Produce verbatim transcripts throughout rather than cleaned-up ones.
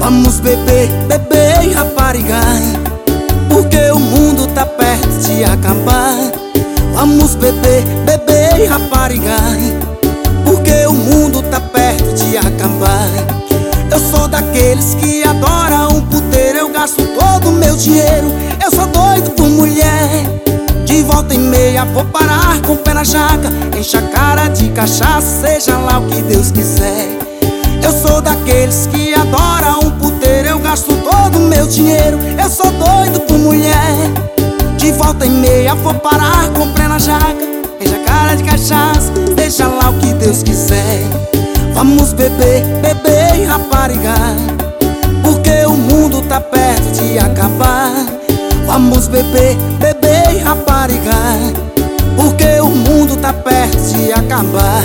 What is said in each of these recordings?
Vamos beber, beber e raparigar, porque o mundo tá perto de acabar. Vamos beber, beber e raparigar, porque o mundo tá perto de acabar. Eu sou daqueles que adoram um puteiro, eu gasto todo o meu dinheiro. Eu sou doido por mulher, de volta e meia vou parar com o pé na jaca, enche a cara de cachaça, seja lá o que Deus quiser. Eu sou daqueles que adoram um puteiro, eu gasto todo o meu dinheiro. Eu sou doido por mulher, de volta e meia vou parar com o pé na jaca, enche a cara de cachaça, seja lá o que Deus quiser. Vamos beber, beber e raparigar, porque o mundo tá perto de acabar. Vamos beber, beber e raparigar, porque o mundo tá perto de acabar.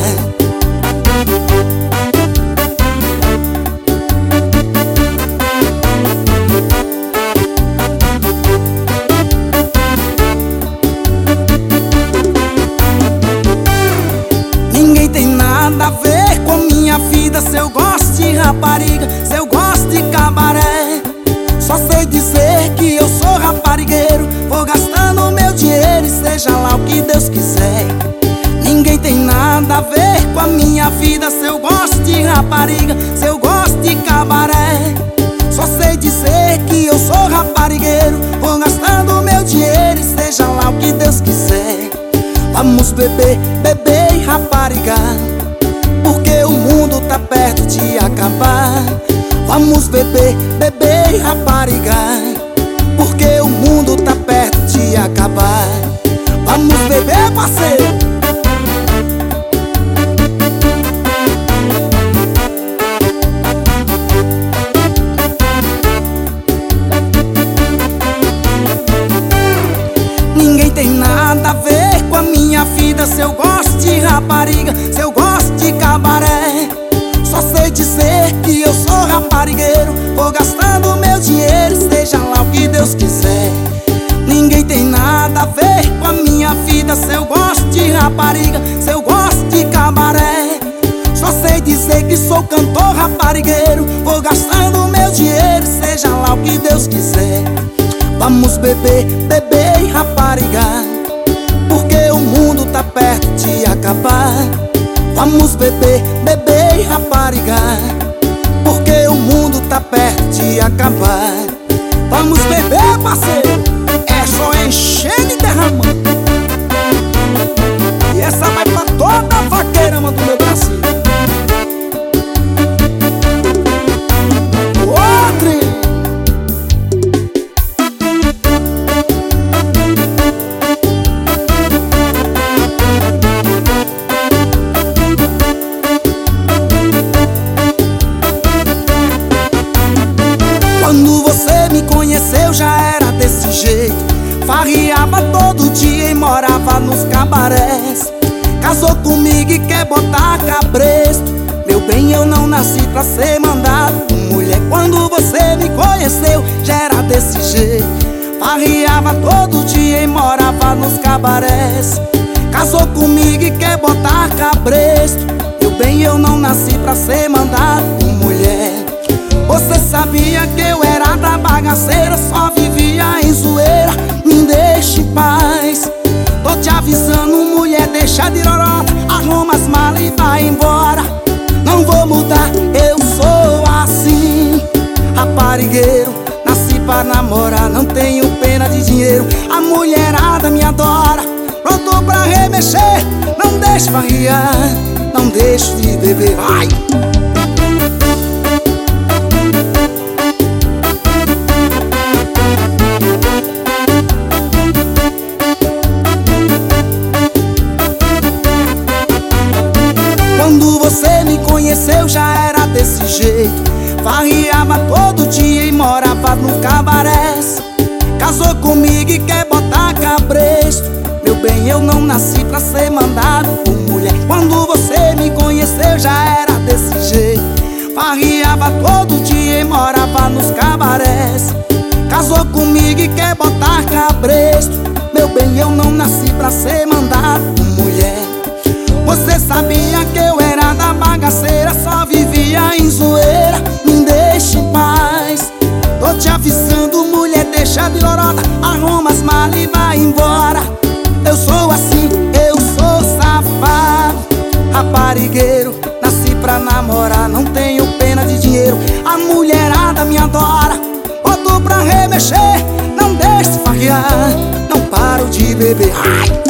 Ninguém tem nada a ver com a minha vida, se eu gosto de rapariga, se eu gosto de cabaré. Só sei dizer que eu sou raparigueiro, vou gastando meu dinheiro e seja lá o que Deus quiser. Ninguém tem nada a ver com a minha vida, se eu gosto de rapariga, se eu gosto de cabaré. Só sei dizer que eu sou raparigueiro, vou gastando meu dinheiro e seja lá o que Deus quiser. Vamos beber, beber e raparigar, porque o mundo tá perto de acabar. Vamos beber, beber e raparigar, porque o mundo tá perto de acabar. Vamos beber, parceiro. Ninguém tem nada a ver com a minha vida, se eu gosto de rapariga, se eu gosto de cabaré. Só sei dizer que eu sou raparigueiro, vou gastando meu dinheiro, seja lá o que Deus quiser. Ninguém tem nada a ver com a minha vida, se eu gosto de rapariga, se eu gosto de cabaré. Só sei dizer que sou cantor raparigueiro, vou gastando meu dinheiro, seja lá o que Deus quiser. Vamos beber, beber e raparigar, porque o mundo tá perto de acabar. Vamos beber, beber e raparigar, porque o mundo tá perto de acabar. Vamos beber, parceiro, é só enchendo e derramando. E essa vai pra toda a vaqueirama do meu Brasil. Outro. Quando você me conheceu já era desse jeito, farriava todo dia e morava nos cabarés. Casou comigo e quer botar cabresto, meu bem, eu não nasci pra ser mandado por mulher. Quando você me conheceu já era desse jeito, farriava todo dia e morava nos cabarés. Casou comigo e quer botar cabresto, meu bem, eu não nasci pra ser mandado por mulher. Você sabia que eu era da bagaceira, só vivia em zoeira, me deixa em paz. Tô te avisando, mulher, deixa de lorota, arruma as malas e vai embora. Não vou mudar, eu sou assim, raparigueiro, nasci pra namorar, não tenho pena de dinheiro. A mulherada me adora, pronto pra remexer, não deixe farriar, não deixe de beber, vai! Quando você me conheceu já era desse jeito, farriava todo dia e morava no cabarés. Casou comigo e quer botar cabresto, meu bem, eu não nasci pra ser mandado por mulher. Quando você me conheceu já era desse jeito, farriava todo dia e morava nos cabarés. Casou comigo e quer botar cabresto, meu bem, eu não nasci pra ser mandado por mulher. Você sabia que eu era da bagaceira, só vivia em zoeira, me deixa em paz. embora. Eu sou assim, eu sou safado, raparigueiro, nasci pra namorar, não tenho pena de dinheiro. A mulherada me adora, boto pra remexer, não deixe farrear, não paro de beber. Ai!